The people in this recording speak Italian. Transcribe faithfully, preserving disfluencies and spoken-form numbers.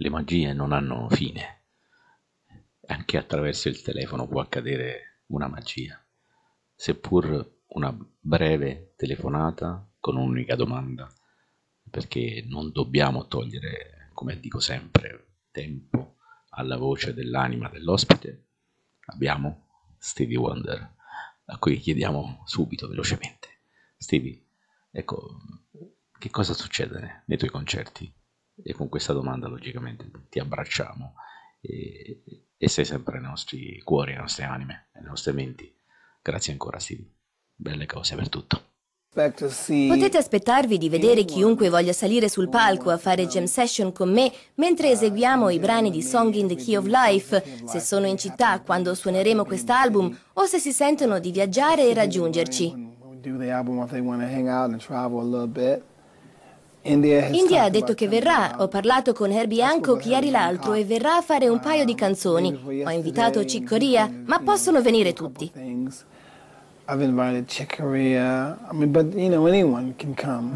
le magie non hanno fine. Anche attraverso il telefono può accadere una magia, seppur una breve telefonata con un'unica domanda, perché non dobbiamo togliere, come dico sempre, tempo alla voce dell'anima dell'ospite. Abbiamo Stevie Wonder, a cui chiediamo subito, velocemente: Stevie, ecco, che cosa succede nei tuoi concerti? E con questa domanda, logicamente, ti abbracciamo e, e sei sempre nei nostri cuori, nelle nostre anime, nelle nostre menti. Grazie ancora, Stevie. Belle cose per tutto. Potete aspettarvi di vedere chiunque voglia salire sul palco a fare jam session con me mentre eseguiamo i brani di Song in the Key of Life, se sono in città quando suoneremo quest'album o se si sentono di viaggiare e raggiungerci. India ha detto che verrà, ho parlato con Herbie Hancock ieri l'altro e verrà a fare un paio di canzoni. Ho invitato Chick Corea, ma possono venire tutti. I've invited Chick Corea. I mean, but you know, anyone can come.